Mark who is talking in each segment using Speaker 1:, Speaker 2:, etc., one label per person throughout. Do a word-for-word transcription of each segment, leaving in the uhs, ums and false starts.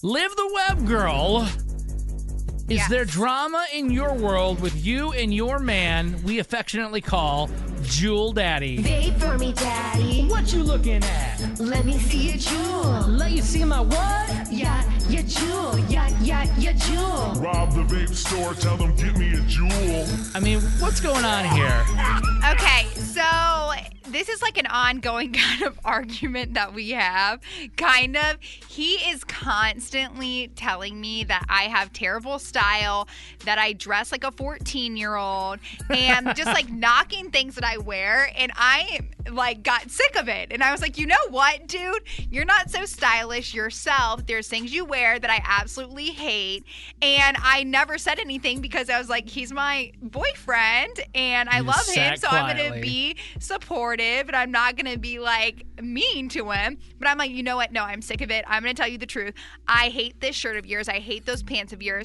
Speaker 1: Live the Web Girl. Is
Speaker 2: Yes.
Speaker 1: there drama in your world with you and your man we affectionately call Jewel Daddy?
Speaker 3: Vape for me, daddy.
Speaker 1: What you looking at?
Speaker 3: Let me see your jewel.
Speaker 1: Let you see my what?
Speaker 3: Yeah, your jewel. Yeah, yeah, your jewel.
Speaker 4: Rob the vape store, tell them get me a jewel.
Speaker 1: I mean, what's going on here?
Speaker 2: Okay, so this is like an ongoing kind of argument that we have. Kind of. He is constantly telling me that I have terrible style, that I dress like a fourteen-year-old, and just like knocking things that I wear. And I like got sick of it. And I was like, you know what, dude? You're not so stylish yourself. There's things you wear that I absolutely hate. And I never said anything because I was like, he's my boyfriend and I
Speaker 1: You
Speaker 2: love him.
Speaker 1: sat
Speaker 2: So I'm going
Speaker 1: quietly.
Speaker 2: to be supportive and I'm not going to be like mean to him. But I'm like, you know what? No, I'm sick of it. I'm going to tell you the truth. I hate this shirt of yours. I hate those pants of yours.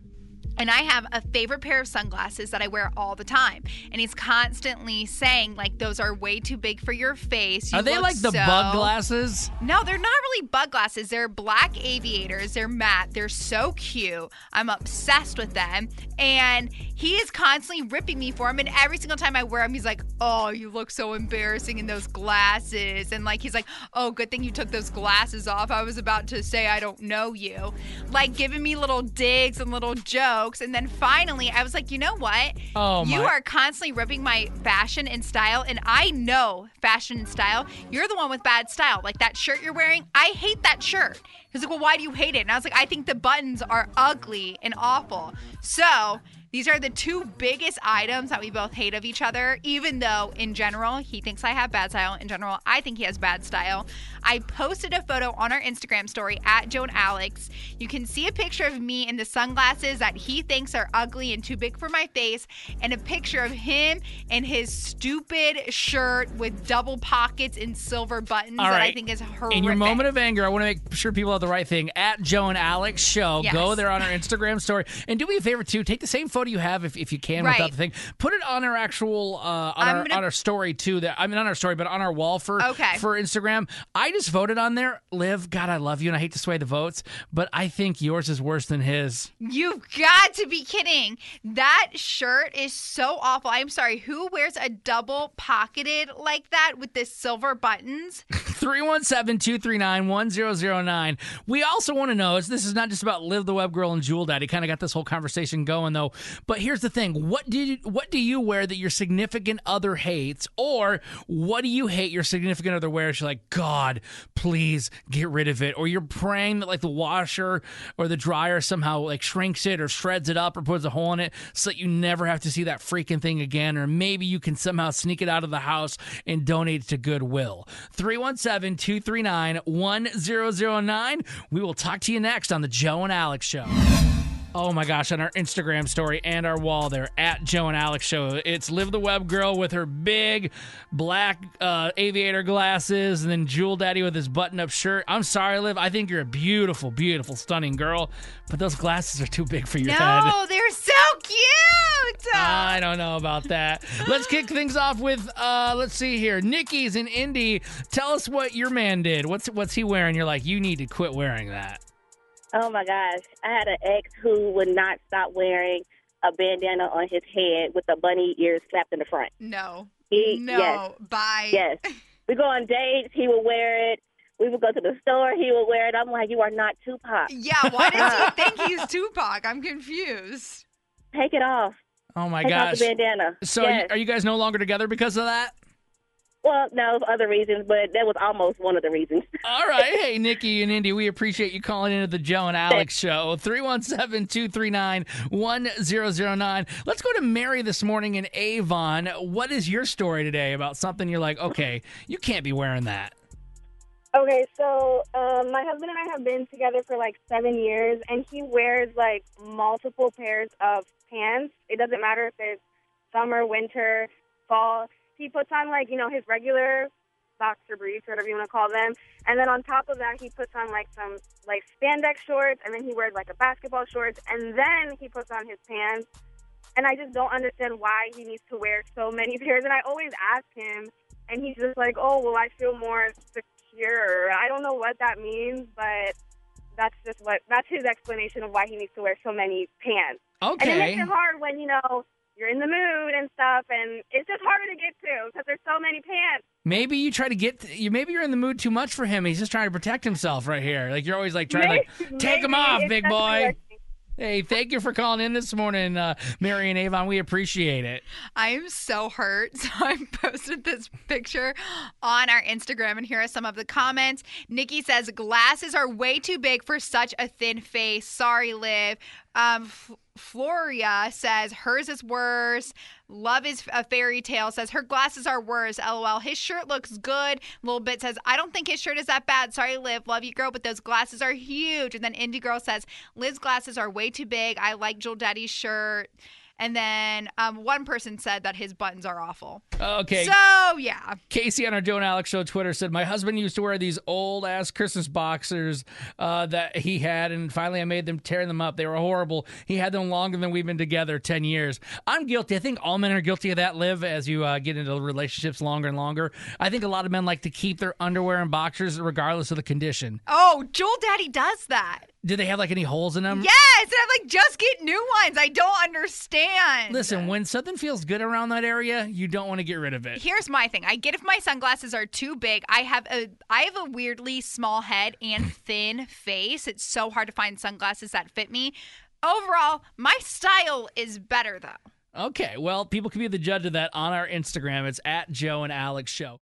Speaker 2: And I have a favorite pair of sunglasses that I wear all the time. And he's constantly saying, like, those are way too big for your face. You
Speaker 1: Are they
Speaker 2: look
Speaker 1: like the
Speaker 2: so-
Speaker 1: bug glasses?
Speaker 2: No, they're not really bug glasses. They're black aviators. They're matte. They're so cute. I'm obsessed with them. And he is constantly ripping me for them. And every single time I wear them, he's like, oh, you look so embarrassing in those glasses. And like, he's like, oh, good thing you took those glasses off. I was about to say I don't know you. Like giving me little digs and little jokes. And then finally, I was like, you know what?
Speaker 1: Oh,
Speaker 2: you
Speaker 1: my-
Speaker 2: are constantly ripping my fashion and style. And I know fashion and style. You're the one with bad style. Like that shirt you're wearing, I hate that shirt. He's like, well, why do you hate it? And I was like, I think the buttons are ugly and awful. So these are the two biggest items that we both hate of each other, even though in general, he thinks I have bad style. In general, I think he has bad style. I posted a photo on our Instagram story at Joan Alex. You can see a picture of me in the sunglasses that he thinks are ugly and too big for my face, and a picture of him in his stupid shirt with double pockets and silver buttons
Speaker 1: All
Speaker 2: that I
Speaker 1: right.
Speaker 2: think is horrific.
Speaker 1: In your moment of anger, I want to make sure people have the right thing. At Joe and Alex Show.
Speaker 2: Yes.
Speaker 1: Go there on our Instagram story. And do me a favor, too. Take the same photo you have, if, if you can,
Speaker 2: Right.
Speaker 1: without the thing. Put it on our actual, uh, on,
Speaker 2: I'm
Speaker 1: our,
Speaker 2: gonna-
Speaker 1: on our story, too. That I mean, on our story, but on our wall for,
Speaker 2: Okay.
Speaker 1: for Instagram. I just voted on there. Liv, God, I love you, and I hate to sway the votes, but I think yours is worse than his.
Speaker 2: You've got to be kidding. That shirt is so awful. I'm sorry. Who wears a double pocketed like that with the silver buttons?
Speaker 1: three one seven, two three nine, one zero zero nine. We also want to know, is this is not just about Liv the Web Girl and Jewel Daddy. Kind of got this whole conversation going, though. But here's the thing. What did you, what do you wear that your significant other hates? Or what do you hate your significant other wears? You're like, God, please get rid of it. Or you're praying that like the washer or the dryer somehow like shrinks it or shreds it up or puts a hole in it so that you never have to see that freaking thing again. Or maybe you can somehow sneak it out of the house and donate it to Goodwill. three one seven, two three nine, one zero zero nine. We will talk to you next on the Joe and Alex Show. Oh my gosh, on our Instagram story and our wall there, at Joe and Alex Show. It's Liv the Web Girl with her big black uh, aviator glasses, and then Jewel Daddy with his button-up shirt. I'm sorry, Liv. I think you're a beautiful, beautiful, stunning girl, but those glasses are too big for your head.
Speaker 2: No, they're so cute.
Speaker 1: I don't know about that. Let's kick things off with, uh, let's see here. Nikki's in Indy. Tell us what your man did. What's what's he wearing? You're like, you need to quit wearing that.
Speaker 5: Oh, my gosh. I had an ex who would not stop wearing a bandana on his head with the bunny ears slapped in the front.
Speaker 2: No.
Speaker 5: He,
Speaker 2: No.
Speaker 5: Yes.
Speaker 2: Bye.
Speaker 5: Yes. We go on dates. He would wear it. We would go to the store. He would wear it. I'm like, you are not Tupac.
Speaker 2: Yeah, why does he think he's Tupac? I'm confused.
Speaker 5: Take it off.
Speaker 1: Oh, my
Speaker 5: Take
Speaker 1: gosh.
Speaker 5: off the bandana.
Speaker 1: So
Speaker 5: yes.
Speaker 1: are you guys no longer together because of that?
Speaker 5: Well, no, for other reasons, but that was almost one of the reasons.
Speaker 1: All right. Hey, Nikki and Indy, we appreciate you calling into the Joe and Alex Show. three one seven, two three nine, one zero zero nine. Let's go to Mary this morning in Avon. What is your story today about something you're like, okay, you can't be wearing that?
Speaker 6: Okay, so um, my husband and I have been together for like seven years, and he wears like multiple pairs of pants. It doesn't matter if it's summer, winter, fall. He puts on like, you know, his regular boxer briefs, whatever you want to call them, and then on top of that, he puts on like some like spandex shorts, and then he wears like a basketball shorts, and then he puts on his pants. And I just don't understand why he needs to wear so many pairs. And I always ask him, and he's just like, oh, well, I feel more secure. I don't know what that means, but that's just what that's his explanation of why he needs to wear so many pants. And it
Speaker 1: Okay.
Speaker 6: makes it hard when, you know, you're in the mood and stuff, and it's just harder to get to because there's so many pants.
Speaker 1: Maybe you try to get you. Maybe you're in the mood too much for him. He's just trying to protect himself right here. Like you're always like trying to like
Speaker 6: Maybe-
Speaker 1: take him
Speaker 6: maybe
Speaker 1: off,
Speaker 6: it's
Speaker 1: big
Speaker 6: definitely
Speaker 1: boy.
Speaker 6: working.
Speaker 1: Hey, thank you for calling in this morning, uh, Mary and Avon. We appreciate it.
Speaker 2: I am so hurt. So I posted this picture on our Instagram, and here are some of the comments. Nikki says, glasses are way too big for such a thin face. Sorry, Liv. Um, F- Floria says, hers is worse. Love is a fairy tale says, her glasses are worse. LOL. His shirt looks good. Little Bit says, I don't think his shirt is that bad. Sorry, Liv. Love you, girl, but those glasses are huge. And then Indie Girl says, Liv's glasses are way too big. I like Joel Daddy's shirt. And then um, one person said that his buttons are awful.
Speaker 1: Okay.
Speaker 2: So, yeah.
Speaker 1: Casey on our Joe and Alex Show Twitter said, my husband used to wear these old ass Christmas boxers uh, that he had, and finally I made them tear them up. They were horrible. He had them longer than we've been together, ten years. I'm guilty. I think all men are guilty of that, Liv, as you uh, get into relationships longer and longer. I think a lot of men like to keep their underwear and boxers regardless of the condition.
Speaker 2: Oh, Joel Daddy does that.
Speaker 1: Do they have like any holes in them?
Speaker 2: Yes, and I'm like, just get new ones. I don't understand.
Speaker 1: Listen, when something feels good around that area, you don't want to get rid of it.
Speaker 2: Here's my thing. I get if my sunglasses are too big. I have a I have a weirdly small head and thin face. It's so hard to find sunglasses that fit me. Overall, my style is better though.
Speaker 1: Okay, well, people can be the judge of that on our Instagram. It's at Joe and Alex Show.